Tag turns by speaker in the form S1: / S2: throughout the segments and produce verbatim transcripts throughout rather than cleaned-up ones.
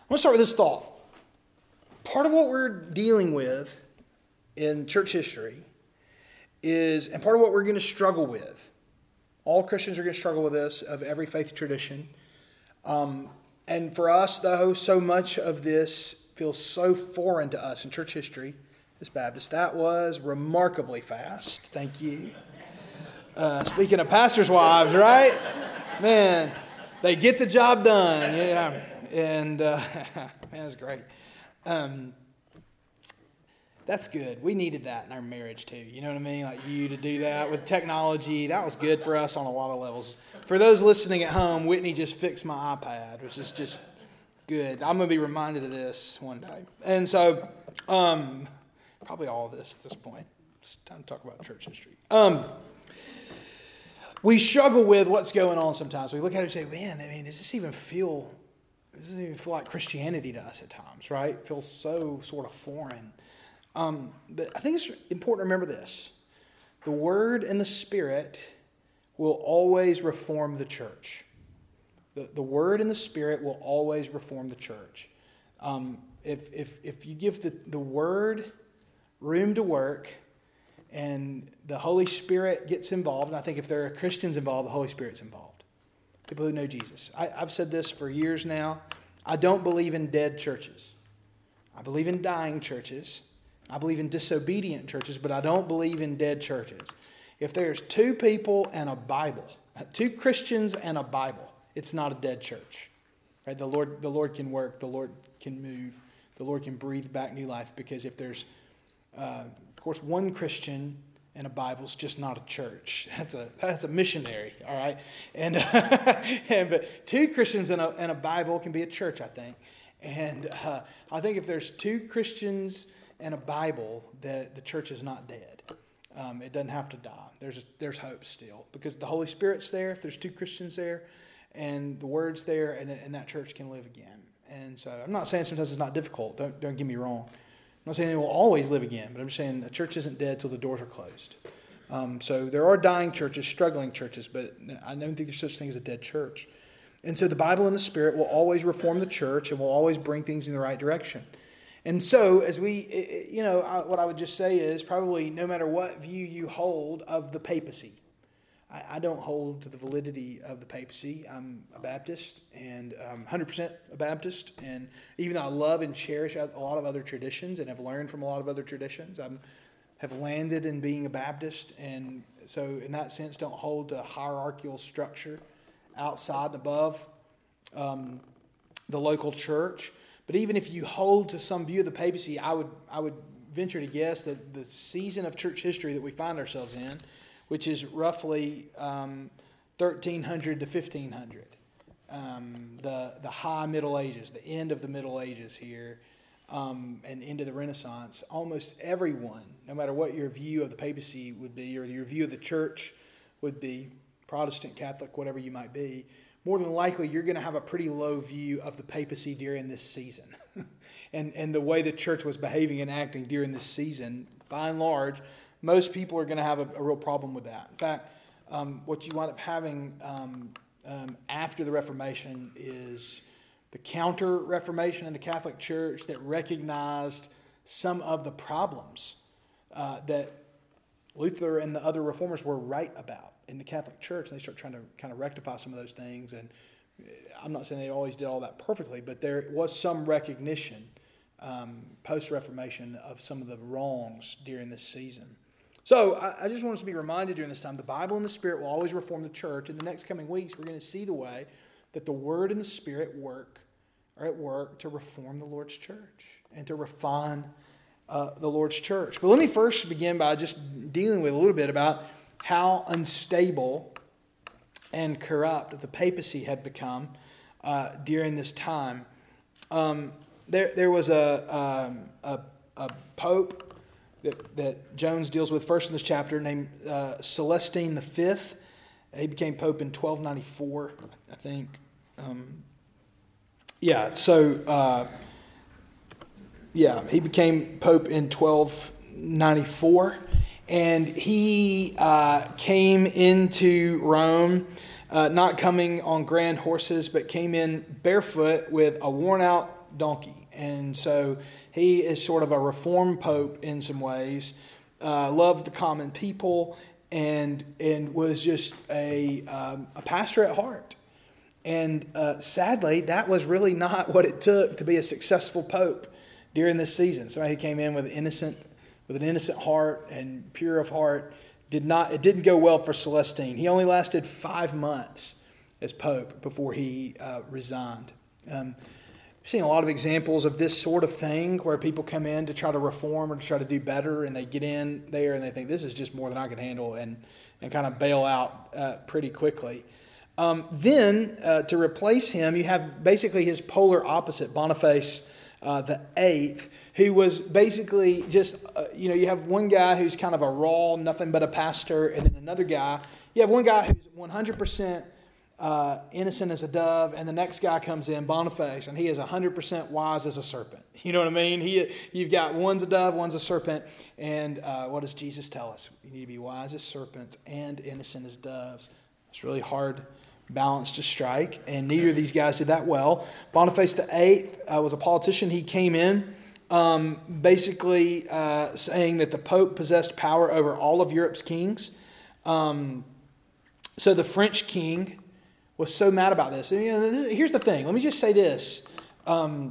S1: I want to start with this thought. Part of what we're dealing with in church history is, and part of what we're going to struggle with, all Christians are going to struggle with this, of every faith tradition. Um, and for us, though, so much of this feels so foreign to us in church history as Baptists. That was remarkably fast. Thank you. Uh, speaking of pastors' wives, right? Man, they get the job done. Yeah. And, uh, man, that's great. Um, that's good. We needed that in our marriage, too. You know what I mean? Like you to do that with technology. That was good for us on a lot of levels. For those listening at home, Whitney just fixed my iPad, which is just good. I'm going to be reminded of this one day. And so, um, probably all of this at this point. It's time to talk about church history. Um, we struggle with what's going on sometimes. We look at it and say, man, I mean, does this even feel... It doesn't even feel like Christianity to us at times, right? It feels so sort of foreign. Um, but I think it's important to remember this. The Word and the Spirit will always reform the church. The, the Word and the Spirit will always reform the church. Um, if, if, if you give the, the Word room to work and the Holy Spirit gets involved, and I think if there are Christians involved, the Holy Spirit's involved. People who know Jesus. I, I've said this for years now. I don't believe in dead churches. I believe in dying churches. I believe in disobedient churches, but I don't believe in dead churches. If there's two people and a Bible, two Christians and a Bible, it's not a dead church. Right? The Lord, the Lord can work. The Lord can move. The Lord can breathe back new life, because if there's, uh, of course, one Christian and a Bible's just not a church. That's a that's a missionary, all right? And, and but two Christians and a, and a Bible can be a church, I think. And uh, I think if there's two Christians and a Bible, that the church is not dead. Um, it doesn't have to die. There's a, there's hope still, because the Holy Spirit's there. If there's two Christians there, and the Word's there, and, and that church can live again. And so I'm not saying sometimes it's not difficult. Don't don't get me wrong. I'm not saying it will always live again, but I'm just saying a church isn't dead till the doors are closed. Um, so there are dying churches, struggling churches, but I don't think there's such thing as a dead church. And so the Bible and the Spirit will always reform the church and will always bring things in the right direction. And so as we, you know, what I would just say is probably no matter what view you hold of the papacy, I, I don't hold to the validity of the papacy. I'm a Baptist, and I'm one hundred percent a Baptist. And even though I love and cherish a lot of other traditions and have learned from a lot of other traditions, I have landed in being a Baptist. And so in that sense, don't hold to a hierarchical structure outside and above um, the local church. But even if you hold to some view of the papacy, I would I would venture to guess that the season of church history that we find ourselves in, which is roughly um, thirteen hundred to fifteen hundred. Um, the, the high Middle Ages, the end of the Middle Ages here, um, and into the Renaissance. Almost everyone, no matter what your view of the papacy would be, or your view of the church would be, Protestant, Catholic, whatever you might be, more than likely you're going to have a pretty low view of the papacy during this season. and, and the way the church was behaving and acting during this season, by and large, most people are going to have a, a real problem with that. In fact, um, what you wind up having um, um, after the Reformation is the Counter-Reformation in the Catholic Church that recognized some of the problems uh, that Luther and the other reformers were right about in the Catholic Church. And they start trying to kind of rectify some of those things. And I'm not saying they always did all that perfectly, but there was some recognition um, post-Reformation of some of the wrongs during this season. So I, I just want us to be reminded during this time, the Bible and the Spirit will always reform the church. In the next coming weeks, we're going to see the way that the Word and the Spirit work are at work to reform the Lord's church and to refine uh, the Lord's church. But let me first begin by just dealing with a little bit about how unstable and corrupt the papacy had become uh, during this time. Um, there, there was a, um, a, a pope that, that Jones deals with first in this chapter named uh, Celestine the Fifth. He became pope in twelve ninety-four, I think. Um, yeah, so uh, yeah, he became pope in twelve ninety-four, and he uh, came into Rome uh, not coming on grand horses, but came in barefoot with a worn-out donkey. And so he is sort of a reformed pope in some ways, uh, loved the common people, and and was just a, um, a pastor at heart. And uh, sadly, that was really not what it took to be a successful pope during this season. Somebody who came in with innocent, with an innocent heart and pure of heart, did not. It didn't go well for Celestine. He only lasted five months as pope before he uh, resigned. Um, I've seen a lot of examples of this sort of thing where people come in to try to reform or to try to do better, and they get in there and they think this is just more than I can handle, and and kind of bail out uh, pretty quickly. Um, then, uh, to replace him, you have basically his polar opposite, Boniface uh, the Eighth, who was basically just, uh, you know, you have one guy who's kind of a raw, nothing but a pastor, and then another guy. You have one guy who's one hundred percent uh, innocent as a dove, and the next guy comes in, Boniface, and he is one hundred percent wise as a serpent. You know what I mean? He, you've got one's a dove, one's a serpent, and uh, what does Jesus tell us? You need to be wise as serpents and innocent as doves. It's really hard balance to strike, and neither of these guys did that well. Boniface the Eighth uh, was a politician. He came in um, basically uh, saying that the Pope possessed power over all of Europe's kings. Um, so the French king was so mad about this. And, you know, this, here's the thing. Let me just say this. Um,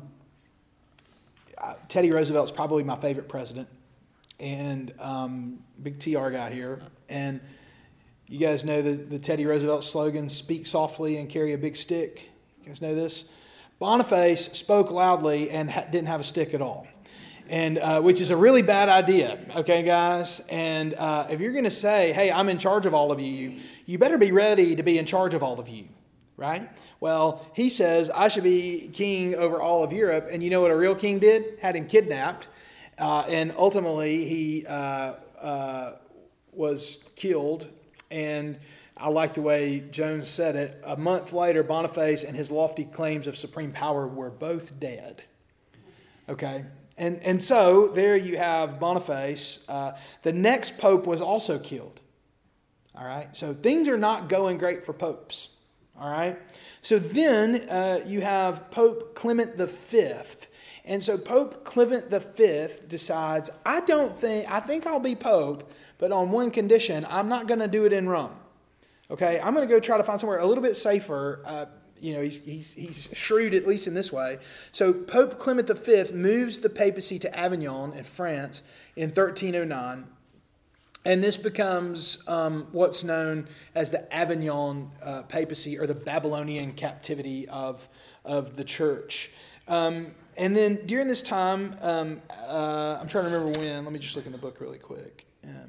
S1: Teddy Roosevelt's probably my favorite president, and um, big T R guy here. And you guys know the, the Teddy Roosevelt slogan, speak softly and carry a big stick. You guys know this? Boniface spoke loudly and ha- didn't have a stick at all, and uh, which is a really bad idea, okay, guys? And uh, if you're going to say, hey, I'm in charge of all of you, you better be ready to be in charge of all of you, right? Well, he says, I should be king over all of Europe, and you know what a real king did? Had him kidnapped, uh, and ultimately he uh, uh, was killed. And I like the way Jones said it. A month later, Boniface and his lofty claims of supreme power were both dead. Okay? And and so there you have Boniface. Uh, the next pope was also killed. All right? So things are not going great for popes. All right? So then uh, you have Pope Clement the Fifth. And so Pope Clement the Fifth decides, I don't think, I think I'll be pope, but on one condition, I'm not going to do it in Rome. Okay, I'm going to go try to find somewhere a little bit safer. Uh, you know, he's, he's he's shrewd, at least in this way. So Pope Clement the Fifth moves the papacy to Avignon in France in thirteen oh nine. And this becomes um, what's known as the Avignon uh, papacy, or the Babylonian captivity of, of the church. Um, and then during this time, um, uh, I'm trying to remember when. Let me just look in the book really quick. Um,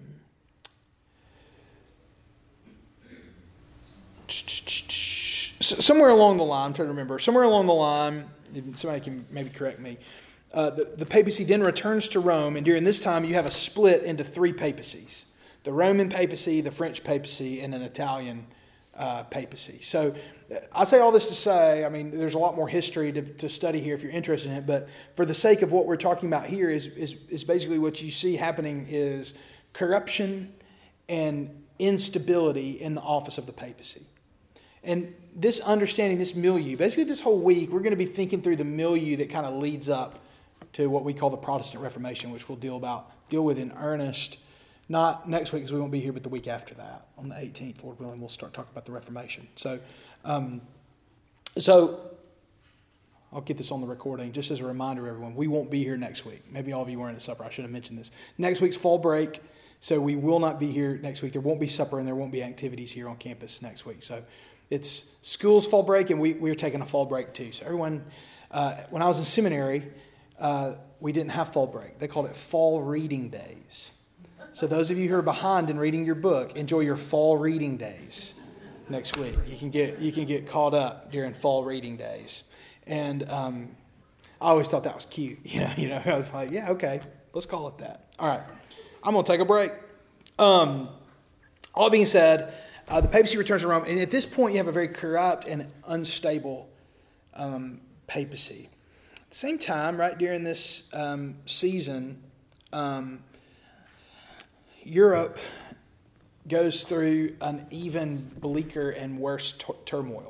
S1: somewhere along the line, I'm trying to remember, somewhere along the line, somebody can maybe correct me, uh, the, the papacy then returns to Rome, and during this time you have a split into three papacies. The Roman papacy, the French papacy, and an Italian uh, papacy. So I say all this to say, I mean, there's a lot more history to, to study here if you're interested in it, but for the sake of what we're talking about here is, is, is basically what you see happening is corruption and instability in the office of the papacy. And this understanding, this milieu, basically this whole week, we're going to be thinking through the milieu that kind of leads up to what we call the Protestant Reformation, which we'll deal about, deal with in earnest, not next week because we won't be here, but the week after that. On the eighteenth, Lord willing, we'll start talking about the Reformation. So, um, so I'll get this on the recording just as a reminder, everyone. We won't be here next week. Maybe all of you weren't at supper. I should have mentioned this. Next week's fall break, so we will not be here next week. There won't be supper and there won't be activities here on campus next week. So it's school's fall break, and we, we're taking a fall break too. So everyone, uh, when I was in seminary, uh, we didn't have fall break. They called it fall reading days. So those of you who are behind in reading your book, enjoy your fall reading days next week. You can get you can get caught up during fall reading days. And um, I always thought that was cute. You know, you know, I was like, yeah, okay, let's call it that. All right, I'm going to take a break. Um, all being said, uh, the papacy returns to Rome. And at this point, you have a very corrupt and unstable um, papacy. At the same time, right during this um, season, um, Europe goes through an even bleaker and worse t- turmoil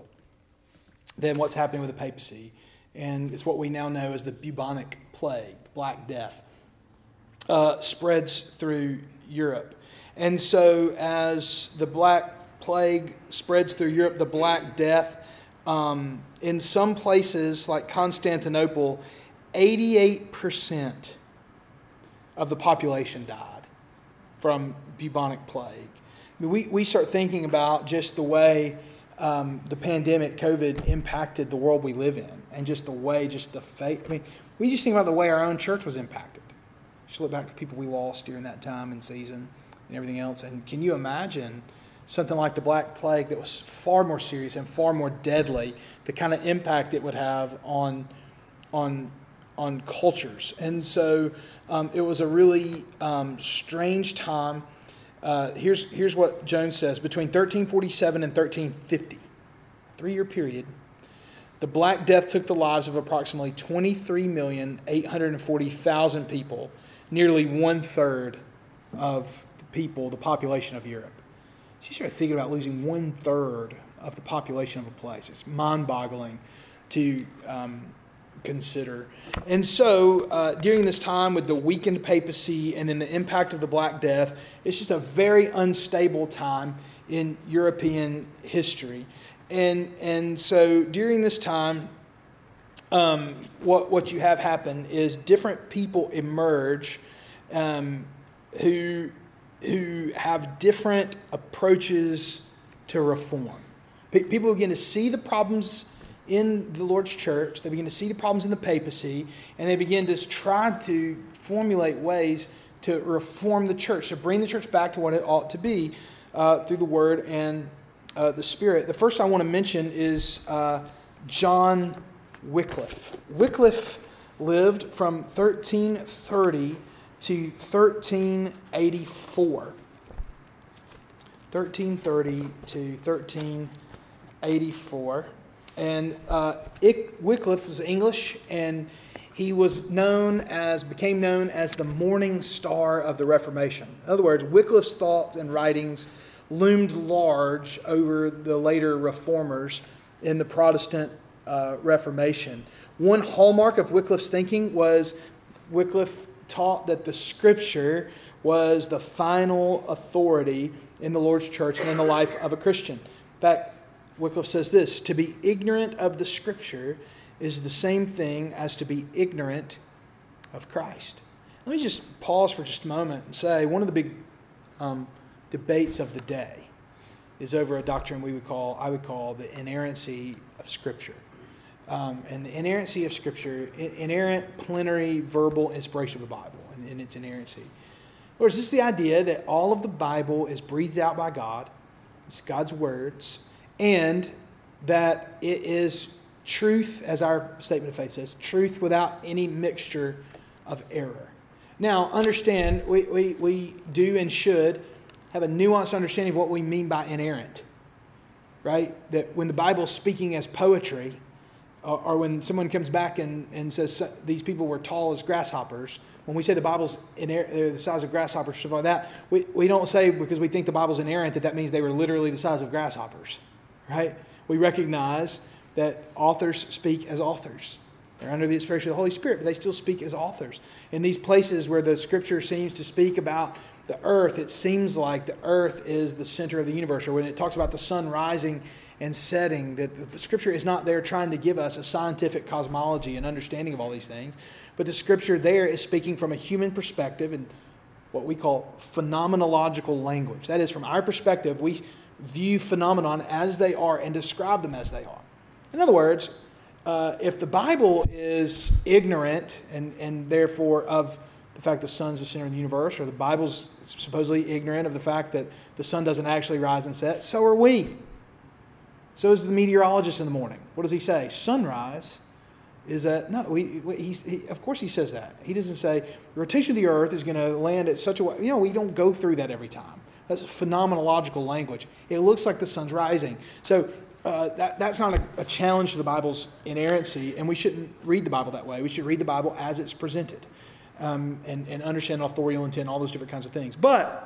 S1: than what's happening with the papacy. And it's what we now know as the bubonic plague, Black Death, uh, spreads through Europe. And so as the Black Plague spreads through Europe, the Black Death, um, in some places like Constantinople, eighty-eight percent of the population died from bubonic plague. I mean, we, we start thinking about just the way um, the pandemic, COVID, impacted the world we live in, and just the way, just the fate. I mean, we just think about the way our own church was impacted. Just look back to people we lost during that time and season and everything else. And can you imagine something like the Black Plague that was far more serious and far more deadly, the kind of impact it would have on on on cultures? And so um, it was a really um, strange time. Uh, here's here's what Jones says: between thirteen forty-seven and thirteen fifty, three-year period, the Black Death took the lives of approximately twenty-three million eight hundred forty thousand people, nearly one-third of the people, the population of Europe. So you start thinking about losing one-third of the population of a place. It's mind-boggling to um, consider. And so uh, during this time with the weakened papacy and then the impact of the Black Death, it's just a very unstable time in European history. And and so during this time, um, what what you have happen is different people emerge um, who who have different approaches to reform. P- people begin to see the problems in the Lord's church. They begin to see the problems in the papacy, and they begin to try to formulate ways to reform the church, to bring the church back to what it ought to be uh, through the Word and uh, the Spirit. The first I want to mention is uh, John Wycliffe. Wycliffe lived from thirteen thirty to thirteen eighty-four. thirteen thirty to thirteen eighty-four. And uh, Wycliffe was English, and he was known as, became known as the morning star of the Reformation. In other words, Wycliffe's thoughts and writings loomed large over the later reformers in the Protestant uh, Reformation. One hallmark of Wycliffe's thinking was Wycliffe taught that the Scripture was the final authority in the Lord's church and in the life of a Christian. In fact, Wycliffe says this: to be ignorant of the Scripture is the same thing as to be ignorant of Christ. Let me just pause for just a moment and say one of the big um, debates of the day is over a doctrine we would call, I would call, the inerrancy of Scripture. Um, and the inerrancy of Scripture, inerrant, plenary, verbal inspiration of the Bible and, and its inerrancy. Or is this the idea that all of the Bible is breathed out by God, it's God's words, and that it is truth, as our statement of faith says, truth without any mixture of error. Now, understand, we, we, we do and should have a nuanced understanding of what we mean by inerrant, right? That when the Bible's speaking as poetry, or, or when someone comes back and, and says these people were tall as grasshoppers, when we say the Bible's inerrant, they're the size of grasshoppers, stuff like that, we, we don't say because we think the Bible's inerrant that that means they were literally the size of grasshoppers. Right? We recognize that authors speak as authors. They're under the inspiration of the Holy Spirit, but they still speak as authors. In these places where the Scripture seems to speak about the earth, it seems like the earth is the center of the universe. Or when it talks about the sun rising and setting, that the Scripture is not there trying to give us a scientific cosmology and understanding of all these things, but the Scripture there is speaking from a human perspective and what we call phenomenological language. That is, from our perspective, we view phenomenon as they are and describe them as they are. In other words, uh, if the Bible is ignorant and, and therefore of the fact the sun's the center of the universe, or the Bible's supposedly ignorant of the fact that the sun doesn't actually rise and set, so are we. So is the meteorologist in the morning. What does he say? Sunrise is that, no, we, we, he's, he, of course he says that. He doesn't say the rotation of the earth is going to land at such a way. You know, we don't go through that every time. That's phenomenological language. It looks like the sun's rising. So uh, that, that's not a, a challenge to the Bible's inerrancy, and we shouldn't read the Bible that way. We should read the Bible as it's presented um, and, and understand authorial intent, all those different kinds of things. But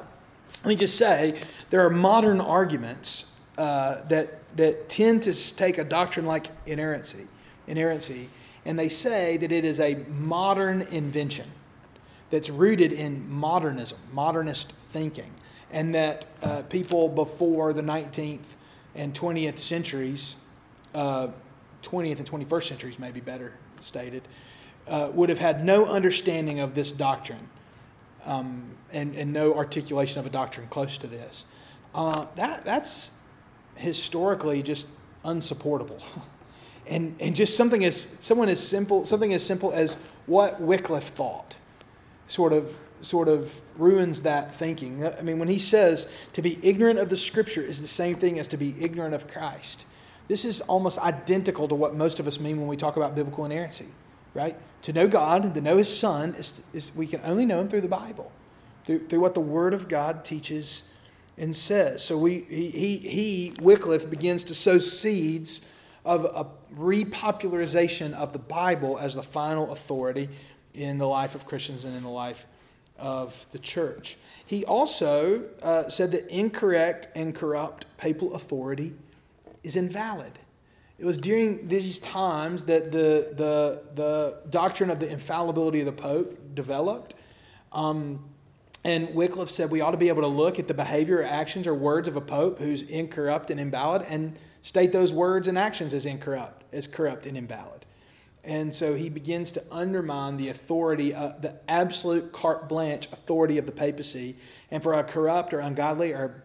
S1: let me just say, there are modern arguments uh, that that tend to take a doctrine like inerrancy, inerrancy, and they say that it is a modern invention that's rooted in modernism, modernist thinking, and that uh, people before the nineteenth and twentieth centuries, uh, twentieth and twenty-first centuries may be better stated, uh, would have had no understanding of this doctrine um, and, and no articulation of a doctrine close to this. Uh, that that's historically just unsupportable. and and just something as someone as simple something as simple as what Wycliffe thought sort of sort of ruins that thinking. I mean, when he says to be ignorant of the Scripture is the same thing as to be ignorant of Christ. This is almost identical to what most of us mean when we talk about biblical inerrancy, right? To know God, to know His Son, is, is we can only know Him through the Bible, through, through what the Word of God teaches and says. So we he, he, he, Wycliffe, begins to sow seeds of a repopularization of the Bible as the final authority in the life of Christians and in the life of the church. He also uh, said that incorrect and corrupt papal authority is invalid. It was during these times that the the the doctrine of the infallibility of the Pope developed. Um, and Wycliffe said we ought to be able to look at the behavior or actions or words of a Pope who's incorrupt and invalid and state those words and actions as incorrupt, as corrupt and invalid. And so he begins to undermine the authority, uh, the absolute carte blanche authority of the papacy. And for a corrupt or ungodly or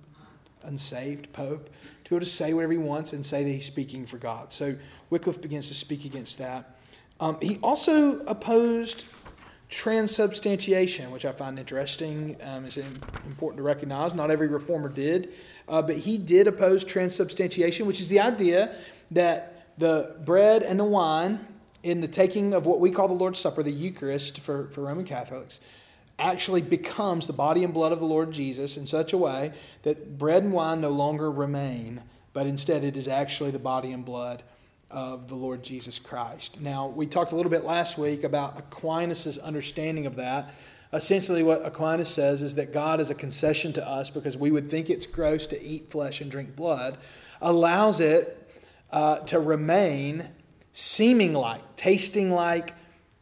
S1: unsaved Pope to be able to say whatever he wants and say that he's speaking for God. So Wycliffe begins to speak against that. Um, he also opposed transubstantiation, which I find interesting. Um, it's important to recognize. Not every reformer did. Uh, but he did oppose transubstantiation, which is the idea that the bread and the wine in the taking of what we call the Lord's Supper, the Eucharist for, for Roman Catholics, actually becomes the body and blood of the Lord Jesus in such a way that bread and wine no longer remain, but instead it is actually the body and blood of the Lord Jesus Christ. Now, we talked a little bit last week about Aquinas' understanding of that. Essentially, what Aquinas says is that God is a concession to us because we would think it's gross to eat flesh and drink blood, allows it uh, to remain seeming like, tasting like,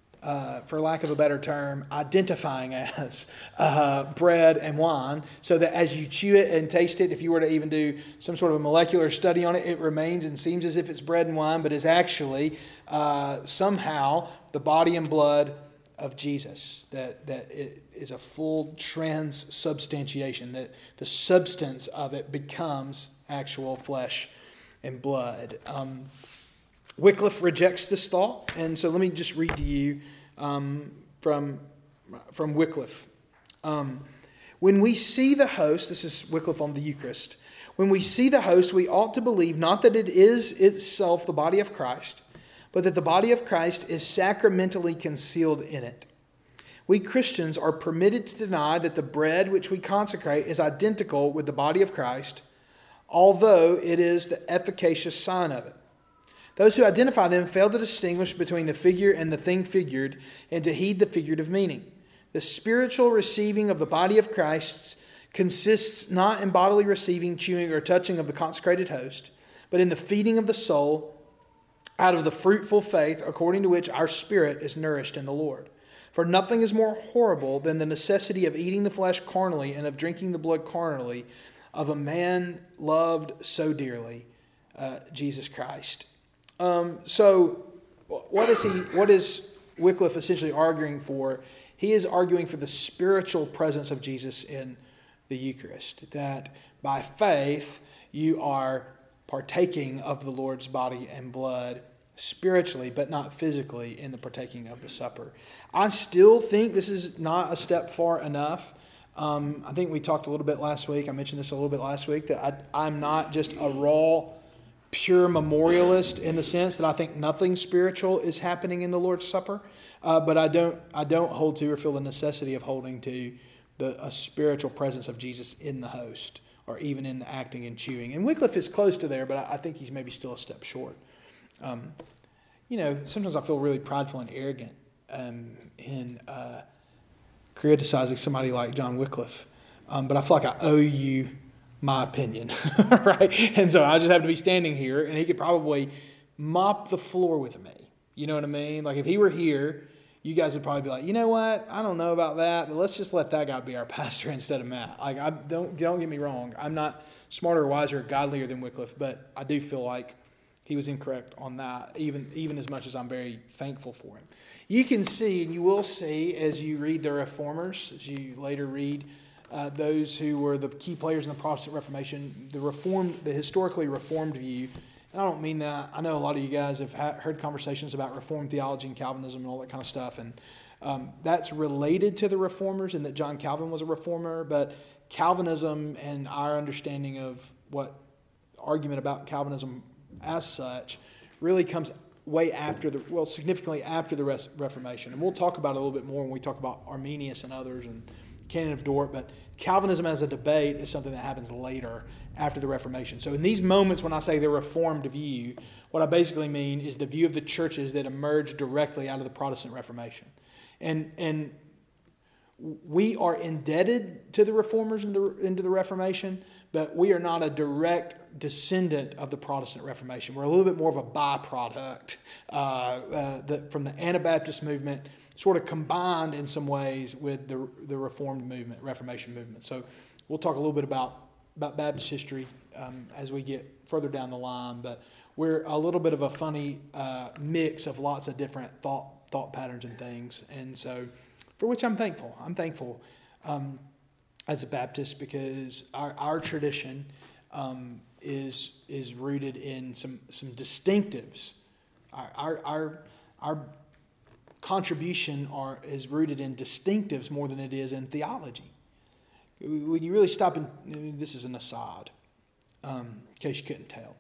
S1: uh, for lack of a better term, identifying as uh, bread and wine, so that as you chew it and taste it, if you were to even do some sort of a molecular study on it, it remains and seems as if it's bread and wine, but is actually uh, somehow the body and blood of Jesus, that, that it is a full transubstantiation, that the substance of it becomes actual flesh and blood. Um, Wycliffe rejects this thought, and so let me just read to you um, from, from Wycliffe. Um, when we see the host, this is Wycliffe on the Eucharist, when we see the host, we ought to believe not that it is itself the body of Christ, but that the body of Christ is sacramentally concealed in it. We Christians are permitted to deny that the bread which we consecrate is identical with the body of Christ, although it is the efficacious sign of it. Those who identify them fail to distinguish between the figure and the thing figured and to heed the figurative meaning. The spiritual receiving of the body of Christ consists not in bodily receiving, chewing, or touching of the consecrated host, but in the feeding of the soul out of the fruitful faith according to which our spirit is nourished in the Lord. For nothing is more horrible than the necessity of eating the flesh carnally and of drinking the blood carnally of a man loved so dearly, uh, Jesus Christ. Um, so what is he? What is Wycliffe essentially arguing for? He is arguing for the spiritual presence of Jesus in the Eucharist, that by faith you are partaking of the Lord's body and blood spiritually, but not physically in the partaking of the supper. I still think this is not a step far enough. Um, I think we talked a little bit last week. I mentioned this a little bit last week, that I, I'm not just a raw, pure memorialist in the sense that I think nothing spiritual is happening in the Lord's Supper. Uh, but I don't I don't hold to or feel the necessity of holding to the a spiritual presence of Jesus in the host or even in the acting and chewing. And Wycliffe is close to there, but I, I think he's maybe still a step short. Um, you know, sometimes I feel really prideful and arrogant um, in uh, criticizing somebody like John Wycliffe um, but I feel like I owe you my opinion, right? And so I just have to be standing here, and he could probably mop the floor with me. You know what I mean? Like if he were here, you guys would probably be like, you know what? I don't know about that, but let's just let that guy be our pastor instead of Matt. Like I don't don't get me wrong, I'm not smarter, wiser, godlier than Wycliffe, but I do feel like he was incorrect on that, even even as much as I'm very thankful for him. You can see, and you will see as you read the Reformers, as you later read uh, those who were the key players in the Protestant Reformation, the reformed, the historically Reformed view. And I don't mean that. I know a lot of you guys have ha- heard conversations about Reformed theology and Calvinism and all that kind of stuff. And um, that's related to the Reformers and that John Calvin was a Reformer. But Calvinism and our understanding of what argument about Calvinism as such really comes way after the, well, significantly after the Res- Reformation. And we'll talk about it a little bit more when we talk about Arminius and others and Canon of Dort. But Calvinism as a debate is something that happens later after the Reformation. So in these moments when I say the Reformed view, what I basically mean is the view of the churches that emerged directly out of the Protestant Reformation. And and we are indebted to the Reformers into the, into the Reformation, but we are not a direct descendant of the Protestant Reformation. We're a little bit more of a byproduct uh, uh, that from the Anabaptist movement, sort of combined in some ways with the, the Reformed movement, Reformation movement. So we'll talk a little bit about about Baptist history um, as we get further down the line, but we're a little bit of a funny uh, mix of lots of different thought thought patterns and things, and so for which I'm thankful. I'm thankful um, as a Baptist because our, our tradition um, is is rooted in some some distinctives. Our our our, our contribution are is rooted in distinctives more than it is in theology. When you really stop and, this is an aside, um, in case you couldn't tell.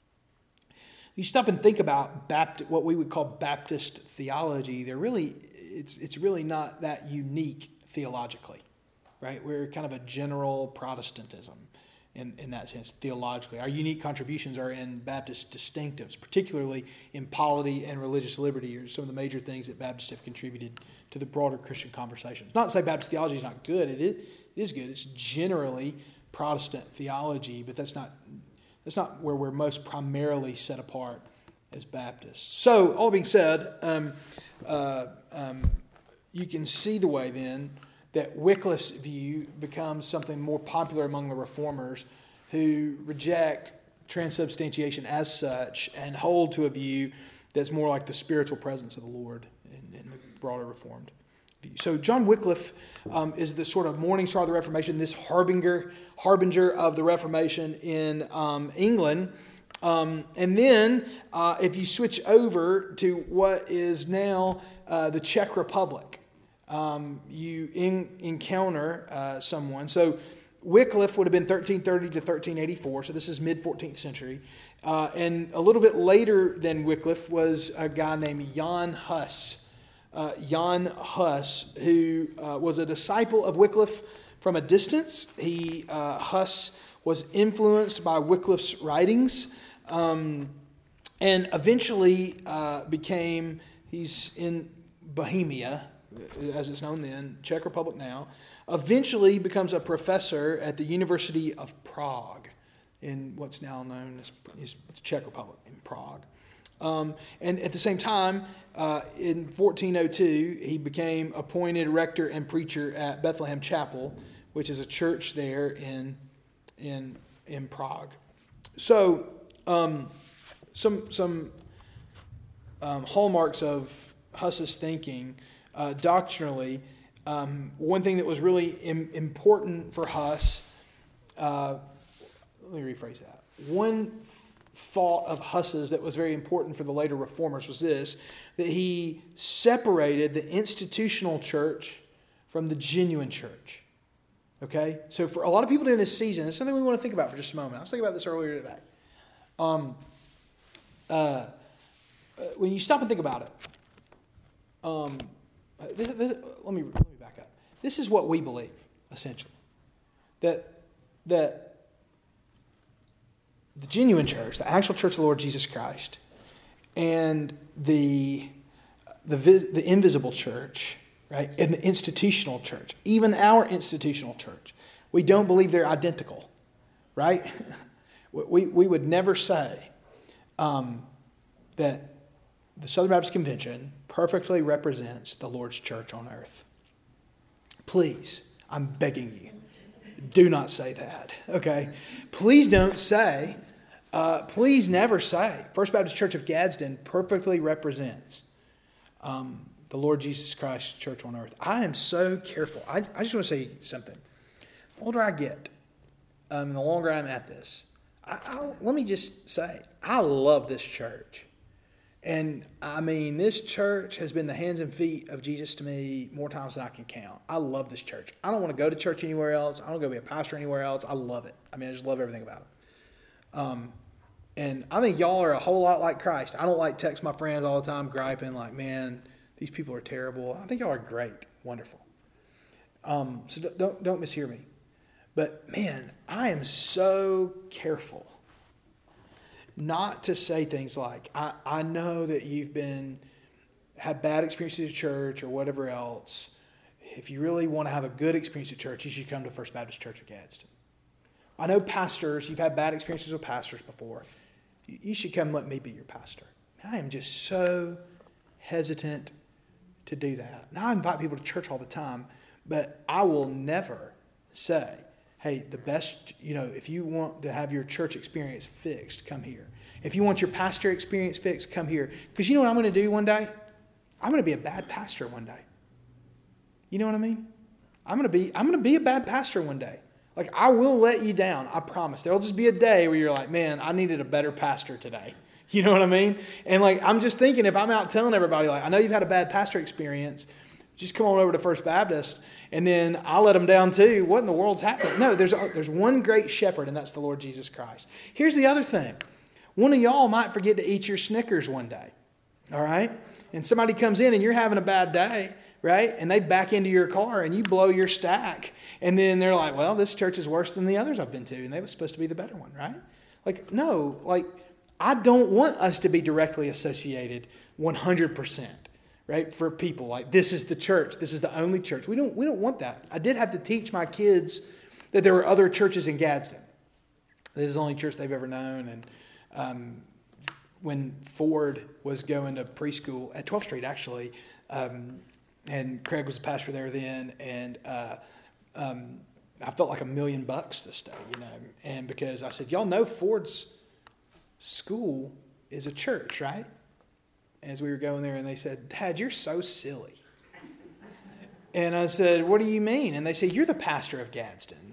S1: You stop and think about Baptist, what we would call Baptist theology. They're really, it's it's really not that unique theologically, right? We're kind of a general Protestantism in, in that sense, theologically. Our unique contributions are in Baptist distinctives, particularly in polity and religious liberty are some of the major things that Baptists have contributed to the broader Christian conversation. Not to say Baptist theology is not good. It is. It is good. It's generally Protestant theology, but that's not that's not where we're most primarily set apart as Baptists. So, all being said, um, uh, um, you can see the way then that Wycliffe's view becomes something more popular among the Reformers who reject transubstantiation as such and hold to a view that's more like the spiritual presence of the Lord in, in the broader Reformed view. So, John Wycliffe Um, is the sort of morning star of the Reformation, this harbinger, harbinger of the Reformation in um, England. Um, and then uh, if you switch over to what is now uh, the Czech Republic, um, you in, encounter uh, someone. So Wycliffe would have been thirteen thirty to thirteen eighty-four, so this is mid-fourteenth century. Uh, and a little bit later than Wycliffe was a guy named Jan Hus. Uh, Jan Hus, who uh, was a disciple of Wycliffe from a distance. He uh, Hus was influenced by Wycliffe's writings, um, and eventually uh, became. He's in Bohemia, as it's known then, Czech Republic now. Eventually becomes a professor at the University of Prague, in what's now known as, as the Czech Republic in Prague. Um, and at the same time, uh, in fourteen oh two, he became appointed rector and preacher at Bethlehem Chapel, which is a church there in in in Prague. So, um, some some um, hallmarks of Huss's thinking uh, doctrinally. Um, one thing that was really im- important for Huss. Uh, let me rephrase that. One thought of Huss's that was very important for the later reformers was this, that he separated the institutional church from the genuine church. Okay? So for a lot of people during this season, it's something we want to think about for just a moment. I was thinking about this earlier today. Um, uh, when you stop and think about it, um, this, this, let me let me back up. This is what we believe, essentially. That that the genuine church, the actual church of the Lord Jesus Christ, and the the the invisible church, right, and the institutional church, even our institutional church, We don't believe they're identical, right? we, we would never say um, that the Southern Baptist Convention perfectly represents the Lord's church on earth. Please, I'm begging you, do not say that, okay? Please don't say, uh, please never say, First Baptist Church of Gadsden perfectly represents um, the Lord Jesus Christ's church on earth. I am so careful. I, I just want to say something. The older I get, um, the longer I'm at this, I, I'll, let me just say, I love this church. And I mean, this church has been the hands and feet of Jesus to me more times than I can count. I love this church. I don't want to go to church anywhere else. I don't go be a pastor anywhere else. I love it. I mean, I just love everything about it. Um, and I think y'all are a whole lot like Christ. I don't like text my friends all the time griping like, man, these people are terrible. I think y'all are great. Wonderful. Um, so don't, don't mishear me. But man, I am so careful not to say things like, I, I know that you've been, had bad experiences at church or whatever else. If you really want to have a good experience at church, you should come to First Baptist Church of Gadsden. I know pastors, you've had bad experiences with pastors before. You, you should come let me be your pastor. I am just so hesitant to do that. Now I invite people to church all the time, but I will never say, hey, the best, you know, if you want to have your church experience fixed, come here. If you want your pastor experience fixed, come here. Because you know what I'm going to do one day? I'm going to be a bad pastor one day. You know what I mean? I'm going to be, I'm going to be a bad pastor one day. Like, I will let you down. I promise. There'll just be a day where you're like, man, I needed a better pastor today. You know what I mean? And like, I'm just thinking, if I'm out telling everybody, like, I know you've had a bad pastor experience, just come on over to First Baptist. And then I'll let them down too. What in the world's happening? No, there's, there's one great shepherd, and that's the Lord Jesus Christ. Here's the other thing. One of y'all might forget to eat your Snickers one day. All right? And somebody comes in and you're having a bad day, right? And they back into your car and you blow your stack. And then they're like, well, this church is worse than the others I've been to. And they were supposed to be the better one, right? Like, no, like, I don't want us to be directly associated one hundred percent. Right, for people like, this is the church. This is the only church. We don't we don't want that. I did have to teach my kids that there were other churches in Gadsden. This is the only church they've ever known. And um, when Ford was going to preschool at twelfth Street, actually, um, and Craig was the pastor there then, and uh, um, I felt like a million bucks this day, you know. And because I said, y'all know Ford's school is a church, right? As we were going there, and they said, Dad, you're so silly. And I said, what do you mean? And they said, you're the pastor of Gadsden.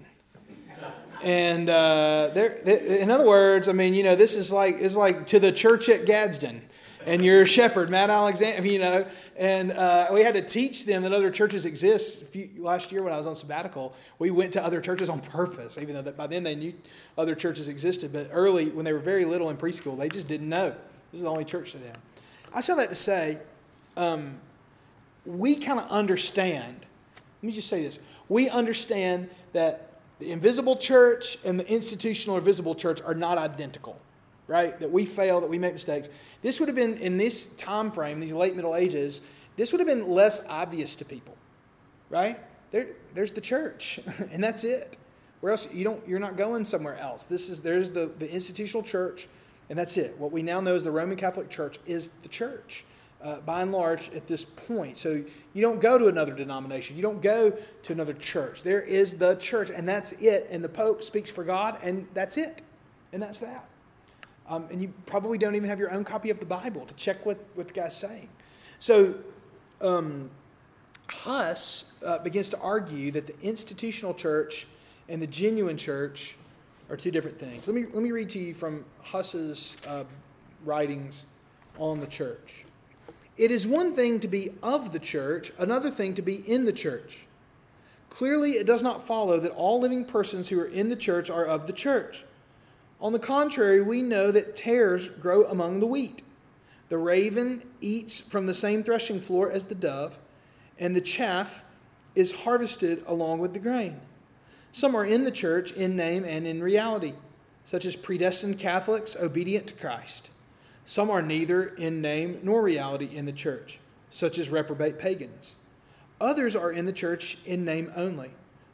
S1: And uh, they're, they, in other words, I mean, you know, this is like it's like to the church at Gadsden. And you're a shepherd, Matt Alexander, you know. And uh, we had to teach them that other churches exist. A few, last year when I was on sabbatical, we went to other churches on purpose, even though that by then they knew other churches existed. But early, when they were very little in preschool, they just didn't know. This is the only church to them. I say that to say, um, we kind of understand, let me just say this, we understand that the invisible church and the institutional or visible church are not identical, right? That we fail, that we make mistakes. This would have been, in this time frame, these late Middle Ages, this would have been less obvious to people, right? There, there's the church, and that's it. Where else? You don't, you're not going somewhere else. This is, there's the, the institutional church, and that's it. What we now know as the Roman Catholic Church is the church, uh, by and large, at this point. So you don't go to another denomination. You don't go to another church. There is the church, and that's it. And the Pope speaks for God, and that's it. And that's that. Um, and you probably don't even have your own copy of the Bible to check what, what the guy's saying. So um, Huss uh, begins to argue that the institutional church and the genuine church are two different things. Let me let me read to you from Huss's uh, writings on the church. It is one thing to be of the church, another thing to be in the church. Clearly, it does not follow that all living persons who are in the church are of the church. On the contrary, we know that tares grow among the wheat. The raven eats from the same threshing floor as the dove, and the chaff is harvested along with the grain. Some are in the church in name and in reality, such as predestined Catholics obedient to Christ. Some are neither in name nor reality in the church, such as reprobate pagans. Others are in the church in name only,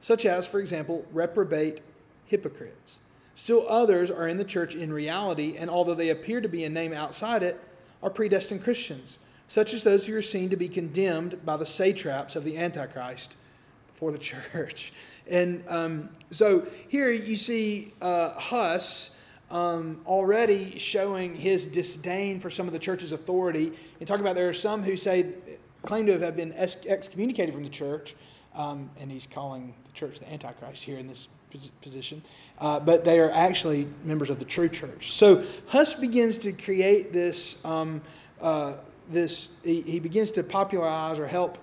S1: such as, for example, reprobate hypocrites. Still others are in the church in reality, and although they appear to be a name outside it, are predestined Christians, such as those who are seen to be condemned by the satraps of the Antichrist before the church. And um, so here you see uh, Huss um, already showing his disdain for some of the church's authority, and talking about there are some who say, claim to have been excommunicated from the church, um, and he's calling the church the Antichrist here in this position, uh, but they are actually members of the true church. So Huss begins to create this, um, uh, this he, he begins to popularize or help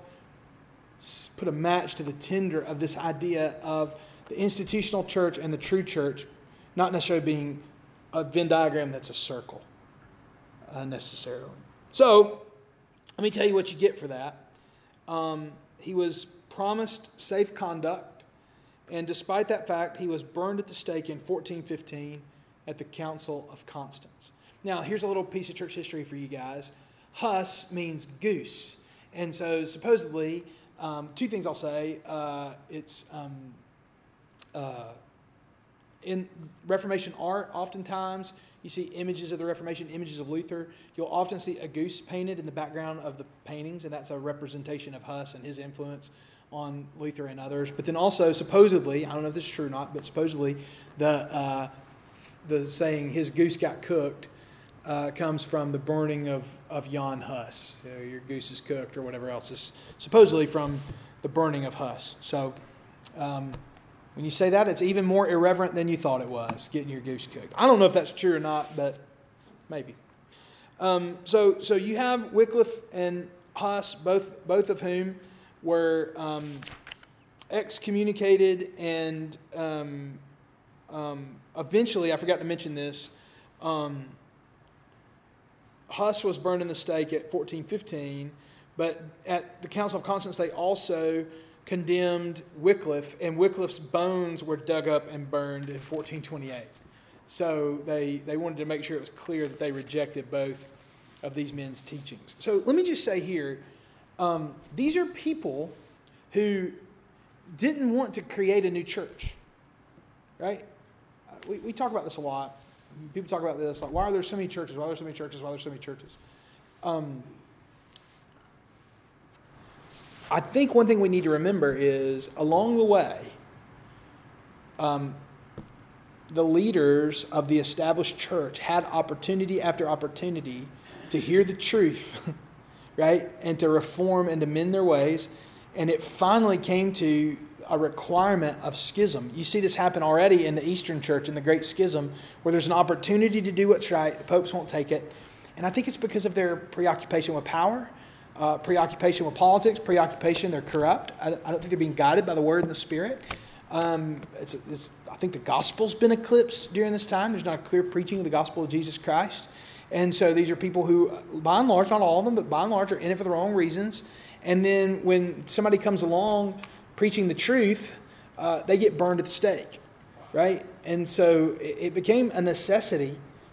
S1: put a match to the tinder of this idea of the institutional church and the true church not necessarily being a Venn diagram that's a circle, uh, necessarily. So, let me tell you what you get for that. Um, he was promised safe conduct, and despite that fact, he was burned at the stake in fourteen fifteen at the Council of Constance. Now, here's a little piece of church history for you guys. Huss means goose, and so supposedly, um, two things I'll say. Uh, it's um, uh, in Reformation art, oftentimes, you see images of the Reformation, images of Luther. You'll often see a goose painted in the background of the paintings, and that's a representation of Huss and his influence on Luther and others. But then also, supposedly, I don't know if this is true or not, but supposedly the uh, the saying, his goose got cooked, uh, comes from the burning of, of Jan Hus. You know, your goose is cooked or whatever else is supposedly from the burning of Huss. So um, when you say that, it's even more irreverent than you thought it was, getting your goose cooked. I don't know if that's true or not, but maybe. Um, so so you have Wycliffe and Huss, both both of whom were um, excommunicated, and um, um, eventually, I forgot to mention this, um, Huss was burned in the stake at fourteen fifteen, but at the Council of Constance, they also condemned Wycliffe, and Wycliffe's bones were dug up and burned in fourteen twenty-eight. So they, they wanted to make sure it was clear that they rejected both of these men's teachings. So let me just say here, um, these are people who didn't want to create a new church, right? We, we talk about this a lot. People talk about this, like, why are there so many churches? Why are there so many churches? Why are there so many churches? Um, I think one thing we need to remember is, along the way, um, the leaders of the established church had opportunity after opportunity to hear the truth, right? And to reform and to mend their ways. And it finally came to a requirement of schism. You see this happen already in the Eastern Church, in the Great Schism, where there's an opportunity to do what's right. The popes won't take it. And I think it's because of their preoccupation with power, uh, preoccupation with politics, preoccupation. They're corrupt. I, I don't think they're being guided by the Word and the Spirit. Um, it's, it's, I think the gospel's been eclipsed during this time. There's not a clear preaching of the gospel of Jesus Christ. And so these are people who, by and large, not all of them, but by and large are in it for the wrong reasons. And then when somebody comes along preaching the truth, uh, they get burned at the stake, right? And so it, it became a necessity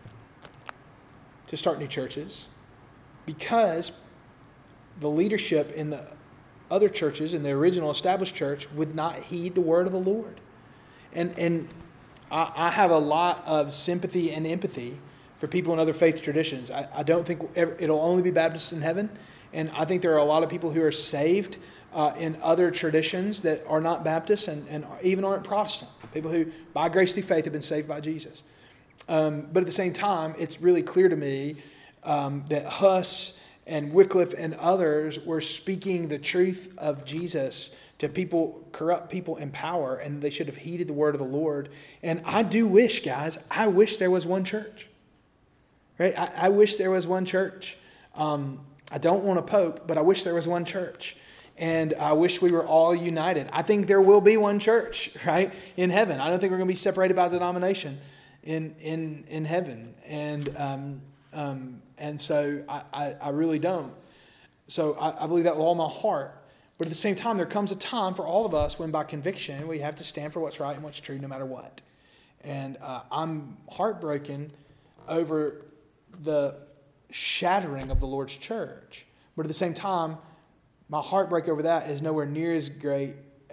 S1: to start new churches because the leadership in the other churches, in the original established church, would not heed the word of the Lord. And and I, I have a lot of sympathy and empathy for people in other faith traditions. I, I don't think it'll only be Baptists in heaven. And I think there are a lot of people who are saved uh, in other traditions that are not Baptists and, and even aren't Protestant. People who, by grace through faith, have been saved by Jesus. Um, but at the same time, it's really clear to me um, that Huss and Wycliffe and others were speaking the truth of Jesus to people, corrupt people in power, and they should have heeded the word of the Lord. And I do wish, guys, I wish there was one church. Right? I, I wish there was one church. Um, I don't want a pope, but I wish there was one church. And I wish we were all united. I think there will be one church, right, in heaven. I don't think we're going to be separated by denomination in in in heaven. And um, um, and so I, I, I really don't. So I, I believe that with all my heart. But at the same time, there comes a time for all of us when by conviction we have to stand for what's right and what's true no matter what. And uh, I'm heartbroken over the shattering of the Lord's church. But at the same time, my heartbreak over that is nowhere near as great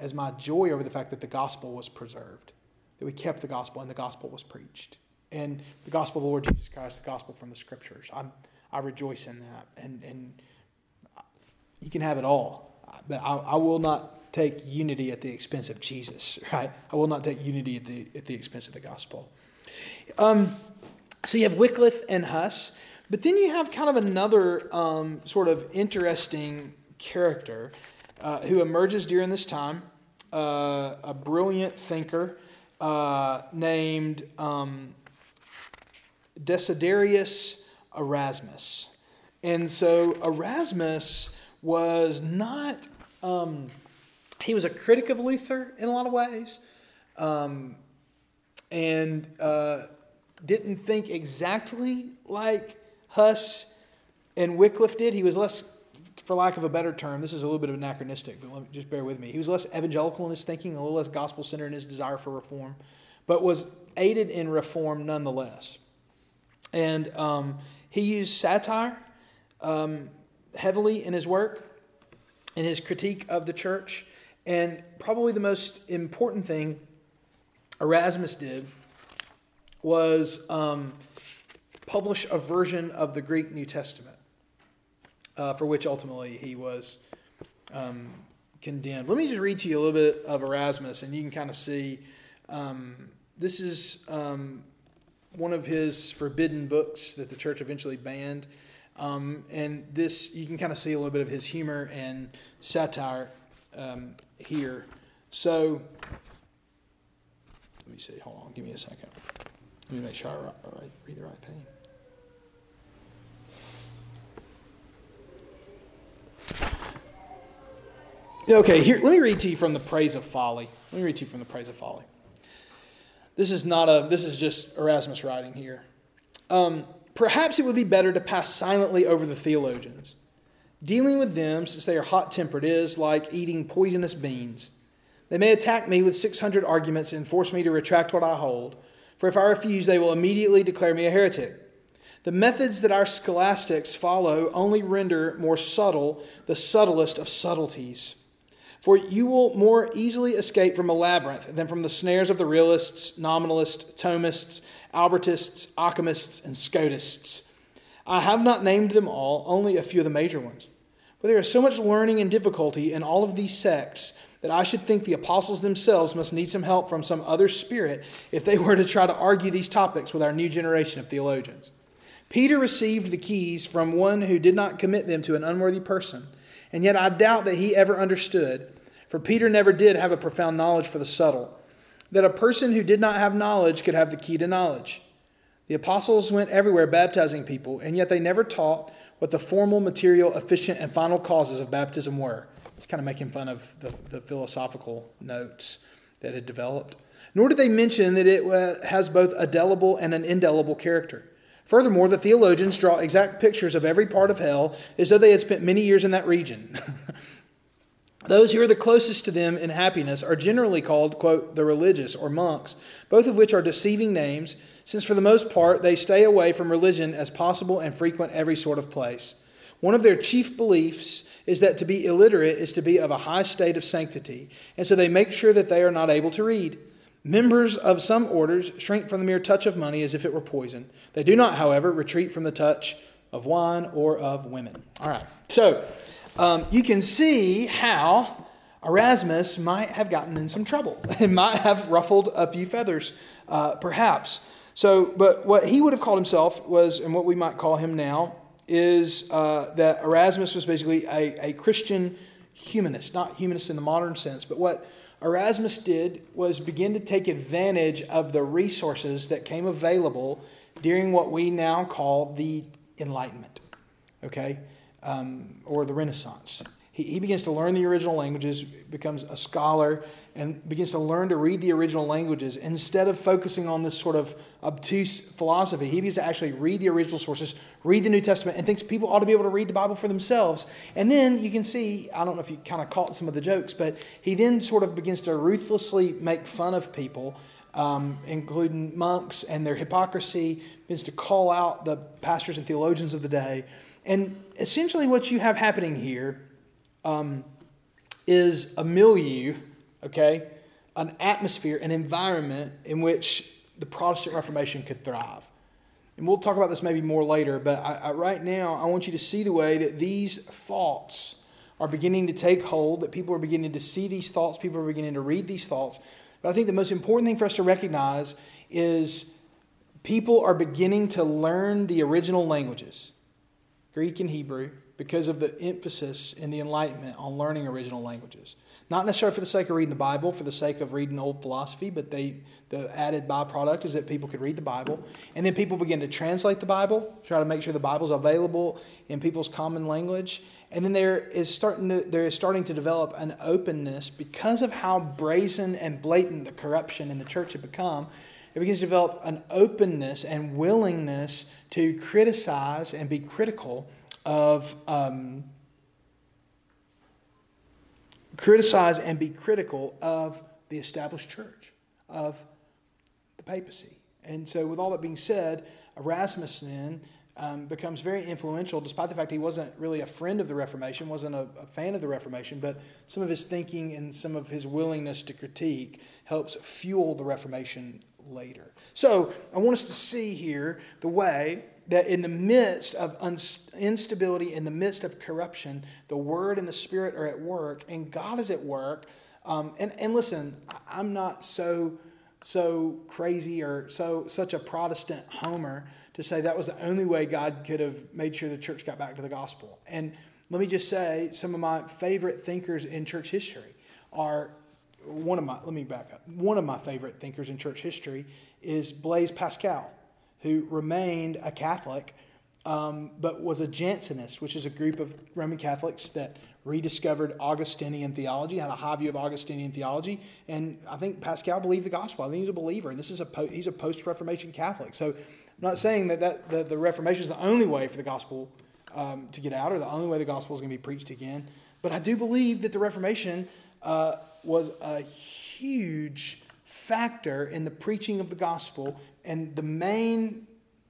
S1: as my joy over the fact that the gospel was preserved, that we kept the gospel and the gospel was preached. And the gospel of the Lord Jesus Christ, the gospel from the scriptures. I'm, I rejoice in that. And, and you can have it all. But I, I will not take unity at the expense of Jesus, right? I will not take unity at the at the expense of the gospel. Um, so you have Wycliffe and Huss. But then you have kind of another um, sort of interesting character uh, who emerges during this time, uh, a brilliant thinker uh, named um, Desiderius Erasmus. And so Erasmus was not, um, he was a critic of Luther in a lot of ways, um, and uh, didn't think exactly like Huss and Wycliffe did. He was less, for lack of a better term, this is a little bit of anachronistic, but let me, just bear with me. He was less evangelical in his thinking, a little less gospel-centered in his desire for reform, but was aided in reform nonetheless. And um, he used satire um, heavily in his work, in his critique of the church. And probably the most important thing Erasmus did was um, publish a version of the Greek New Testament, uh, for which ultimately he was um, condemned. Let me just read to you a little bit of Erasmus, and you can kind of see um, this is um, one of his forbidden books that the church eventually banned. Um, and this, you can kind of see a little bit of his humor and satire um, here. So, let me see. Hold on. Give me a second. Let me make sure I write, read the right page. Okay, here, let me read to you from the Praise of Folly. Let me read to you from the Praise of Folly. This is not a, this is just Erasmus writing here. Um, Perhaps it would be better to pass silently over the theologians. Dealing with them, since they are hot-tempered, is like eating poisonous beans. They may attack me with six hundred arguments and force me to retract what I hold, for if I refuse, they will immediately declare me a heretic. The methods that our scholastics follow only render more subtle the subtlest of subtleties. For you will more easily escape from a labyrinth than from the snares of the realists, nominalists, Thomists, Albertists, Occamists, and Scotists. I have not named them all, only a few of the major ones. For there is so much learning and difficulty in all of these sects that I should think the apostles themselves must need some help from some other spirit if they were to try to argue these topics with our new generation of theologians. Peter received the keys from one who did not commit them to an unworthy person, and yet I doubt that he ever understood, for Peter never did have a profound knowledge for the subtle, that a person who did not have knowledge could have the key to knowledge. The apostles went everywhere baptizing people, and yet they never taught what the formal, material, efficient, and final causes of baptism were. It's kind of making fun of the, the philosophical notes that had developed. Nor did they mention that it has both a delible and an indelible character. Furthermore, the theologians draw exact pictures of every part of hell as though they had spent many years in that region. Those who are the closest to them in happiness are generally called, quote, the religious or monks, both of which are deceiving names, since for the most part they stay away from religion as possible and frequent every sort of place. One of their chief beliefs is that to be illiterate is to be of a high state of sanctity, and so they make sure that they are not able to read. Members of some orders shrink from the mere touch of money as if it were poison. They do not, however, retreat from the touch of wine or of women. All right, so Um, you can see how Erasmus might have gotten in some trouble. It might have ruffled a few feathers, uh, perhaps. So, but what he would have called himself was, and what we might call him now, is uh, that Erasmus was basically a, a Christian humanist, not humanist in the modern sense. But what Erasmus did was begin to take advantage of the resources that came available during what we now call the Enlightenment. Okay? Um, or the Renaissance. He, he begins to learn the original languages, becomes a scholar, and begins to learn to read the original languages. Instead of focusing on this sort of obtuse philosophy, he begins to actually read the original sources, read the New Testament, and thinks people ought to be able to read the Bible for themselves. And then you can see, I don't know if you kind of caught some of the jokes, but he then sort of begins to ruthlessly make fun of people, um, including monks and their hypocrisy, begins to call out the pastors and theologians of the day. And essentially what you have happening here um, is a milieu okay? An atmosphere, an environment in which the Protestant Reformation could thrive. And we'll talk about this maybe more later, but I, I, right now I want you to see the way that these thoughts are beginning to take hold, that people are beginning to see these thoughts, people are beginning to read these thoughts. But I think the most important thing for us to recognize is people are beginning to learn the original languages, Greek and Hebrew, because of the emphasis in the Enlightenment on learning original languages. Not necessarily for the sake of reading the Bible, for the sake of reading old philosophy, but they the added byproduct is that people could read the Bible. And then people begin to translate the Bible, try to make sure the Bible's available in people's common language. And then there is starting to, there is starting to develop an openness because of how brazen and blatant the corruption in the church had become. It begins to develop an openness and willingness to criticize and be critical of um, criticize and be critical of the established church, of the papacy. And so with all that being said, Erasmus then um, becomes very influential, despite the fact he wasn't really a friend of the Reformation, wasn't a, a fan of the Reformation, but some of his thinking and some of his willingness to critique helps fuel the Reformation later. So I want us to see here the way that in the midst of instability, in the midst of corruption, the Word and the Spirit are at work, and God is at work. Um, and, and listen, I'm not so so crazy or so such a Protestant homer to say that was the only way God could have made sure the church got back to the gospel. And let me just say, some of my favorite thinkers in church history are one of my. Let me back up. One of my favorite thinkers in church history is Blaise Pascal, who remained a Catholic, um, but was a Jansenist, which is a group of Roman Catholics that rediscovered Augustinian theology, had a high view of Augustinian theology, and I think Pascal believed the gospel. I think he's a believer, and this is a po- he's a post-Reformation Catholic. So I'm not saying that, that the, the Reformation is the only way for the gospel um, to get out, or the only way the gospel is going to be preached again, but I do believe that the Reformation uh, was a huge factor in the preaching of the gospel, and the main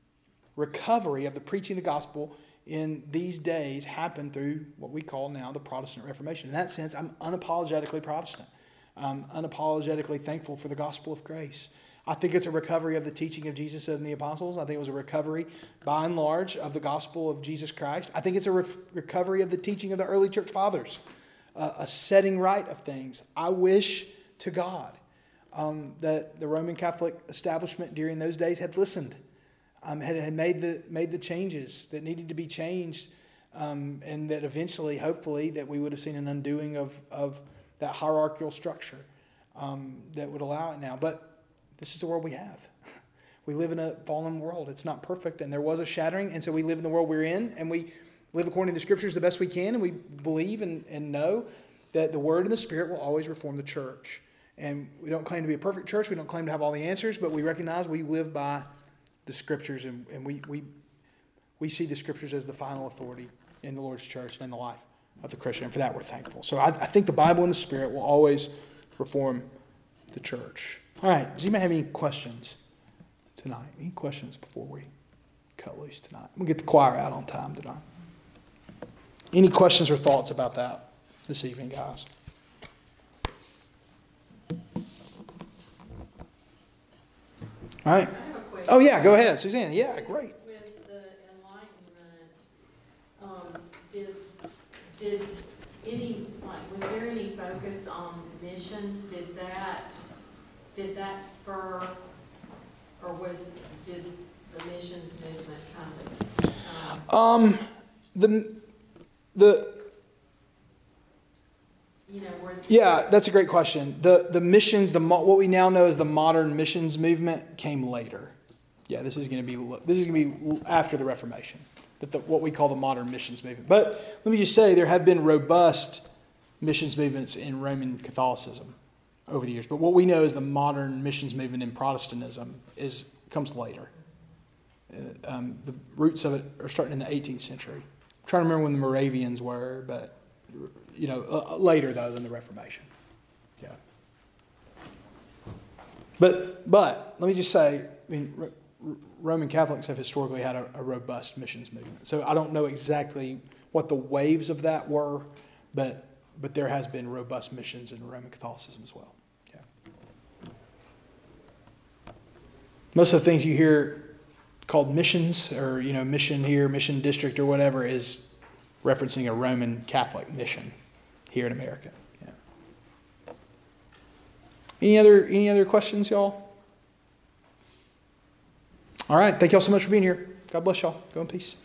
S1: recovery of the preaching of the gospel in these days happened through what we call now the Protestant Reformation. In that sense, I'm unapologetically Protestant. I'm unapologetically thankful for the gospel of grace. I think it's a recovery of the teaching of Jesus and the apostles. I think it was a recovery, by and large, of the gospel of Jesus Christ. I think it's a re- recovery of the teaching of the early church fathers, uh, a setting right of things. I wish to God um, that the Roman Catholic establishment during those days had listened. Um, had, had made the made the changes that needed to be changed, um, and that eventually, hopefully, that we would have seen an undoing of, of that hierarchical structure um, that would allow it now. But this is the world we have. We live in a fallen world. It's not perfect, and there was a shattering, and so we live in the world we're in, and we live according to the Scriptures the best we can, and we believe and, and know that the Word and the Spirit will always reform the church. And we don't claim to be a perfect church. We don't claim to have all the answers, but we recognize we live by the Scriptures, and, and we, we we see the Scriptures as the final authority in the Lord's church and in the life of the Christian. And for that, we're thankful. So I, I think the Bible and the Spirit will always reform the church. All right. Does anybody have any questions tonight? Any questions before we cut loose tonight? We'll get the choir out on time tonight. Any questions or thoughts about that this evening, guys? All right. Oh, yeah, go ahead, Suzanne. Yeah, great.
S2: With the Enlightenment, um, did, did any, like, was there any focus on missions? Did that, did that spur, or was, did the missions movement kind of? Um,
S1: um the, the,
S2: you know, where.
S1: Yeah, that's a great question. The, the missions, the what we now know as the modern missions movement came later. Yeah, this is going to be this is going to be after the Reformation, that the, what we call the modern missions movement. But let me just say, there have been robust missions movements in Roman Catholicism over the years. But what we know as the modern missions movement in Protestantism is comes later. Uh, um, the roots of it are starting in the eighteenth century. I'm trying to remember when the Moravians were, but you know, uh, later though than the Reformation. Yeah. But but let me just say, I mean. Roman Catholics have historically had a, a robust missions movement. So I don't know exactly what the waves of that were, but but there has been robust missions in Roman Catholicism as well. Yeah. Most of the things you hear called missions, or you know, mission here, mission district, or whatever, is referencing a Roman Catholic mission here in America. Yeah. Any other any other questions, y'all? All right. Thank y'all so much for being here. God bless y'all. Go in peace.